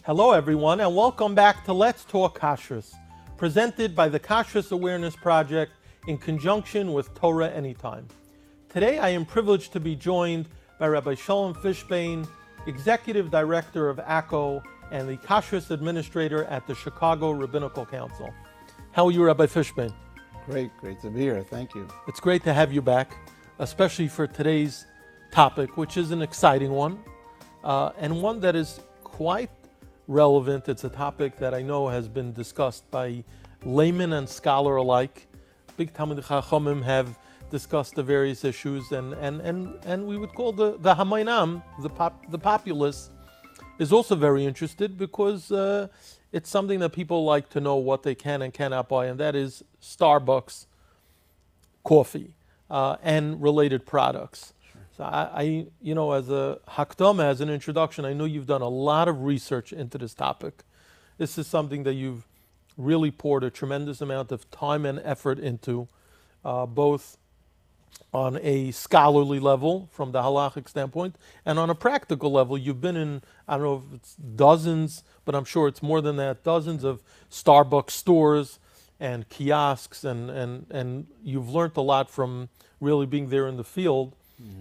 Hello, everyone, and welcome back to Let's Talk Kashrus, presented by the Kashrus Awareness Project in conjunction with Torah Anytime. Today, I am privileged to be joined by Rabbi Shalom Fishbane, Executive Director of ACO and the Kashrus Administrator at the Chicago Rabbinical Council. How are you, Rabbi Fishbane? Great to be here. Thank you. It's great to have you back, especially for today's topic, which is an exciting one, and one that is quite relevant. It's a topic that I know has been discussed by layman and scholar alike. Big Talmidei Chachamim have discussed the various issues, and we would call the Hamaynam, the populace, is also very interested because it's something that people like to know what they can and cannot buy, and that is Starbucks coffee and related products. So I, as a hakdama, as an introduction, I know you've done a lot of research into this topic. This is something that you've really poured a tremendous amount of time and effort into, both on a scholarly level from the halachic standpoint, and on a practical level. You've been in, I don't know if it's dozens, but I'm sure it's more than that, dozens of Starbucks stores and kiosks, and you've learned a lot from really being there in the field.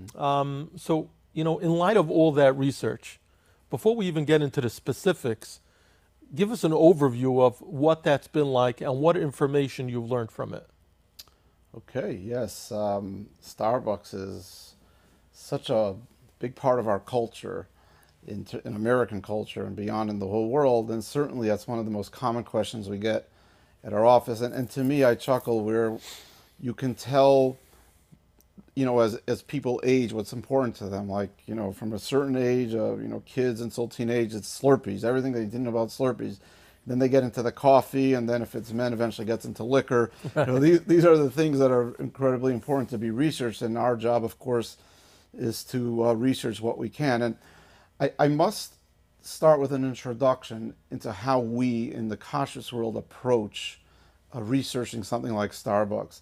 So, in light of all that research, before we even get into the specifics, give us an overview of what that's been like and what information you've learned from it. Okay, yes. Starbucks is such a big part of our culture, in American culture and beyond in the whole world, and certainly that's one of the most common questions we get at our office. And to me, I chuckle where you can tell, as people age, what's important to them. Like, from a certain age, kids until teenage, it's Slurpees, everything they didn't know about Slurpees. Then they get into the coffee, and then if it's men, eventually gets into liquor. These are the things that are incredibly important to be researched, and our job, of course, is to research what we can. And I must start with an introduction into how we in the kashrus world approach researching something like Starbucks.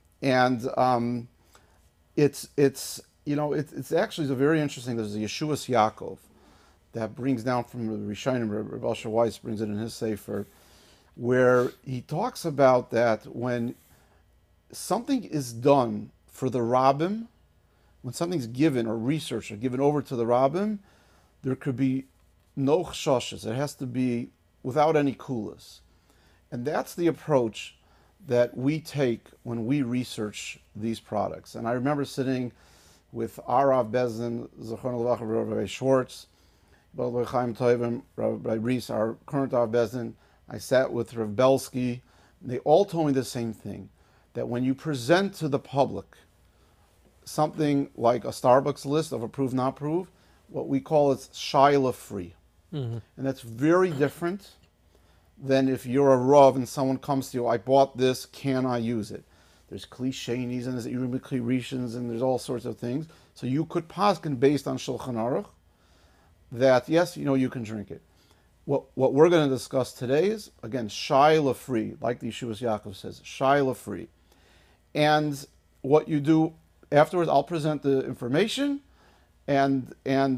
And it's actually very interesting. There's a Yeshuas Yaakov that brings down from the Rishonim, Rabbi Asher Weiss brings it in his Sefer, where he talks about that when something is done for the Rabbim, when something's given or research or given over to the Rabbim, there could be no chshashes. It has to be without any kulas. And that's the approach that we take when we research these products. And I remember sitting with our Rav Bezdin, Zechron Levach, Rabbi Schwartz, Rabbi Chaim Tovim, Rabbi Reese, our current Rav Bezdin. I sat with Rav Belsky. They all told me the same thing, that when you present to the public something like a Starbucks list of approved, not approved, what we call it's shaila free. Mm-hmm. And that's very different than if you're a Rav and someone comes to you, I bought this, can I use it? There's cliches and there's Irim Rishons and there's all sorts of things. So you could paskin based on Shulchan Aruch that, yes, you can drink it. What we're going to discuss today is, again, shaila free, like the Yeshuas Yaakov says, shaila free. And what you do afterwards, I'll present the information, and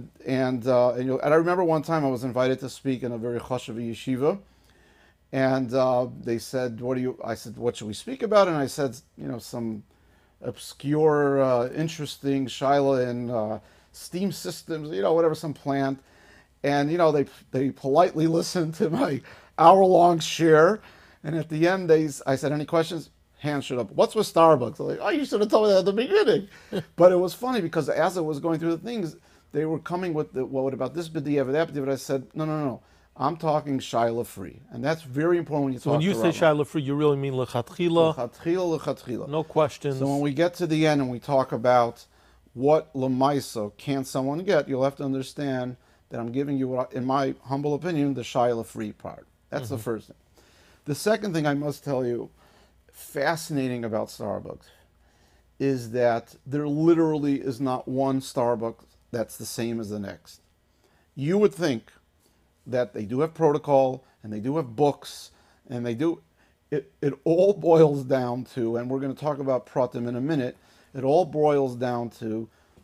I remember one time I was invited to speak in a very chashuv yeshiva, and they said, I said, what should we speak about? And I said, some obscure, interesting shaila in steam systems, whatever, some plant. And, they politely listened to my hour-long share. And at the end, I said, any questions? Hand shot up. What's with Starbucks? I'm like, oh, you should have told me that at the beginning. But it was funny because as I was going through the things, they were coming with what about this b'diavad, that b'diavad? I said, no. I'm talking shaila free. And that's very important when you talk When you say shaila free, you really mean lechatchila? Lechatchila. No questions. So when we get to the end and we talk about what lemaisa can someone get, you'll have to understand that I'm giving you, in my humble opinion, the shaila free part. That's the first thing. The second thing I must tell you, fascinating about Starbucks, is that there literally is not one Starbucks that's the same as the next. You would think that they do have protocol and they do have books and they do, it all boils down to, and we're going to talk about pratim in a minute, it all boils down to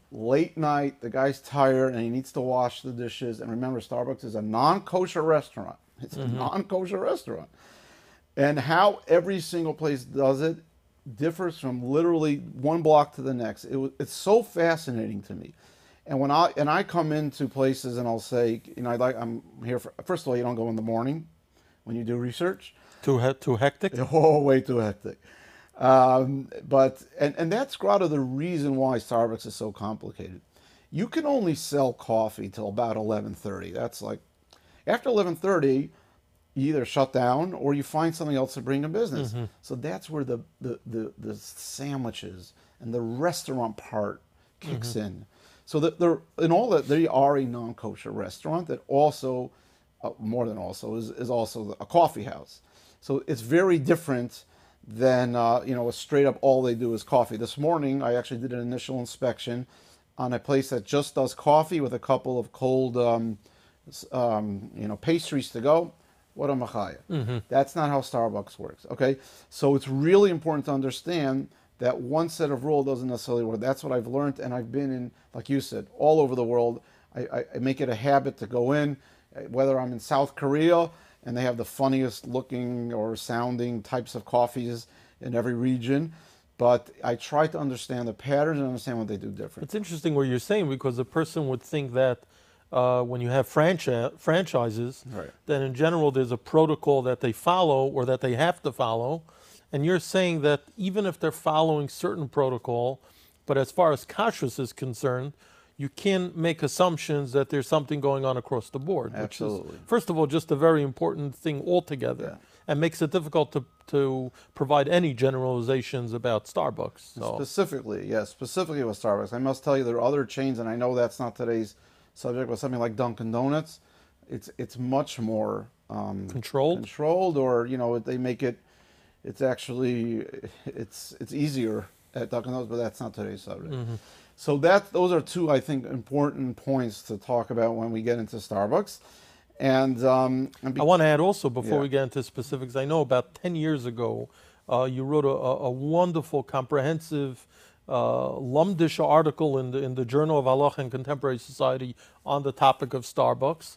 late night, the guy's tired and he needs to wash the dishes. And remember, Starbucks is a non-kosher restaurant. It's a non-kosher restaurant. And how every single place does it differs from literally one block to the next. It's so fascinating to me. And when I come into places and I'll say, I'm here for, first of all, you don't go in the morning when you do research. Too hectic? Oh, way too hectic. But that's part of the reason why Starbucks is so complicated. You can only sell coffee till about 11:30. That's like after 11:30, you either shut down or you find something else to bring in business. So that's where the sandwiches and the restaurant part kicks in. So that they are a non-kosher restaurant that also, more than also, is also a coffee house. So it's very different than a straight up all they do is coffee. This morning I actually did an initial inspection on a place that just does coffee with a couple of cold pastries to go. What a machaya. That's not how Starbucks works. Okay, so it's really important to understand that one set of rules doesn't necessarily work. That's what I've learned, and I've been in, like you said, all over the world. I make it a habit to go in, whether I'm in South Korea and they have the funniest looking or sounding types of coffees in every region, but I try to understand the patterns and understand what they do different. It's interesting what you're saying, because a person would think that when you have franchises, Right. then in general there's a protocol that they follow or that they have to follow. And you're saying that even if they're following certain protocol, but as far as kashrus is concerned, you can make assumptions that there's something going on across the board. Absolutely. Which is, first of all, just a very important thing altogether, and makes it difficult to provide any generalizations about Starbucks. So. Specifically with Starbucks. I must tell you there are other chains, and I know that's not today's subject, but something like Dunkin' Donuts, it's much more controlled, or they make it. It's actually it's easier at Dunkin' Donuts, but that's not today's subject. So those are two, I think, important points to talk about when we get into Starbucks. And I want to add also, before Yeah. we get into specifics, I know about 10 years ago, you wrote a wonderful, comprehensive, lumdish article in the Journal of Halacha and Contemporary Society on the topic of Starbucks.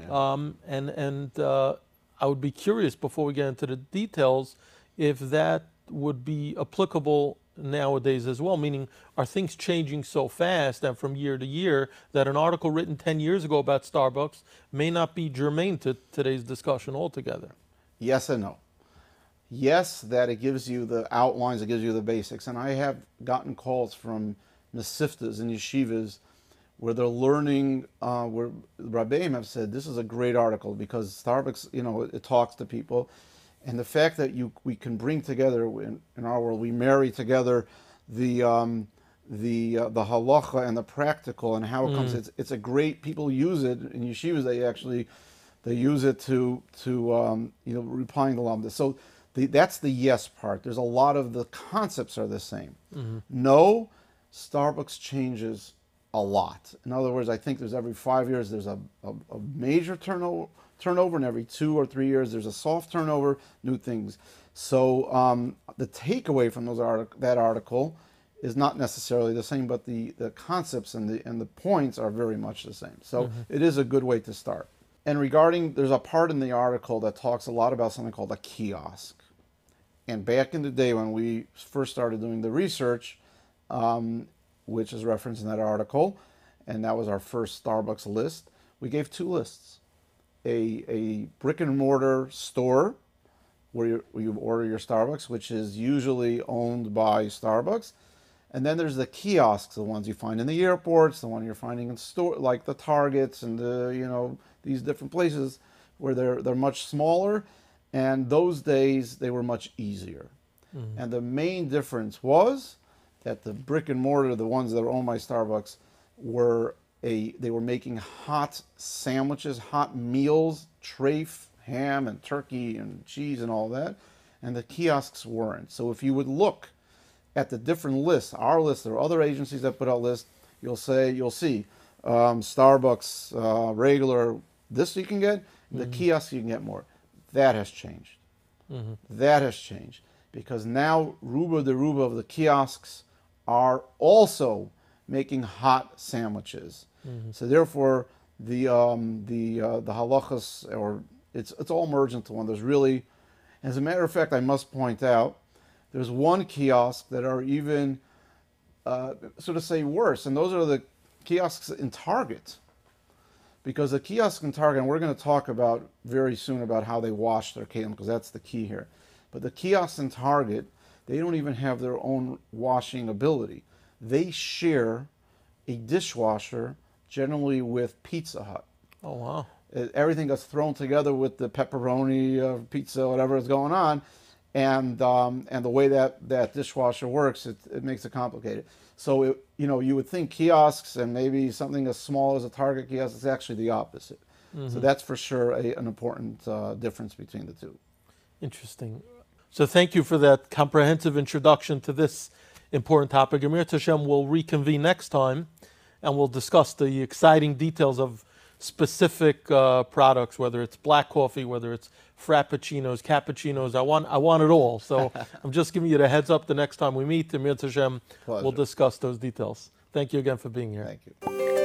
I would be curious, before we get into the details, if that would be applicable nowadays as well, meaning are things changing so fast and from year to year that an article written 10 years ago about Starbucks may not be germane to today's discussion altogether? Yes and no. Yes, that it gives you the outlines, it gives you the basics. And I have gotten calls from mesiftas and yeshivas where they're learning, where Rabbeim have said, this is a great article because Starbucks, it talks to people. And the fact that we can bring together, in our world, we marry together the halacha and the practical and how it comes. It's a great, people use it in yeshivas. They use it to replying the lamdas. So that's the yes part. There's a lot of the concepts are the same. No, Starbucks changes a lot. In other words, I think there's every 5 years there's a major turnover, and every 2 or 3 years there's a soft turnover, new things. So the takeaway from that article is not necessarily the same, but the concepts and the points are very much the same. So it is a good way to start. And there's a part in the article that talks a lot about something called a kiosk. And back in the day when we first started doing the research, which is referenced in that article, and that was our first Starbucks list, we gave two lists. A brick and mortar store where you order your Starbucks, which is usually owned by Starbucks. And then there's the kiosks, the ones you find in the airports, the one you're finding in store, like the Targets and these different places where they're much smaller. And those days they were much easier. And the main difference was that the brick and mortar, the ones that were owned by Starbucks, they were making hot sandwiches, hot meals, treif, ham and turkey and cheese and all that, and the kiosks weren't. So if you would look at the different lists, our list, there are other agencies that put out lists, you'll see Starbucks regular, this you can get, the kiosks you can get more. That has changed. That has changed because now Ruba de Ruba of the kiosks are also making hot sandwiches. So therefore, the halachas, or it's all merged into one. There's really, as a matter of fact, I must point out, there's one kiosk that are even sort of say worse, and those are the kiosks in Target. Because the kiosk in Target, and we're going to talk about very soon about how they wash their kelim, because that's the key here. But the kiosks in Target, they don't even have their own washing ability. They share a dishwasher, generally with Pizza Hut. Oh, wow. Everything gets thrown together with the pepperoni, pizza, whatever is going on, and the way that dishwasher works, it makes it complicated. So you would think kiosks and maybe something as small as a Target kiosk is actually the opposite. So that's for sure an important difference between the two. Interesting. So thank you for that comprehensive introduction to this important topic. Amir Tashem will reconvene next time, and we'll discuss the exciting details of specific products, whether it's black coffee, whether it's frappuccinos, cappuccinos. I want it all. So I'm just giving you the heads up. The next time we meet, Amir Tashem, we'll discuss those details. Thank you again for being here. Thank you.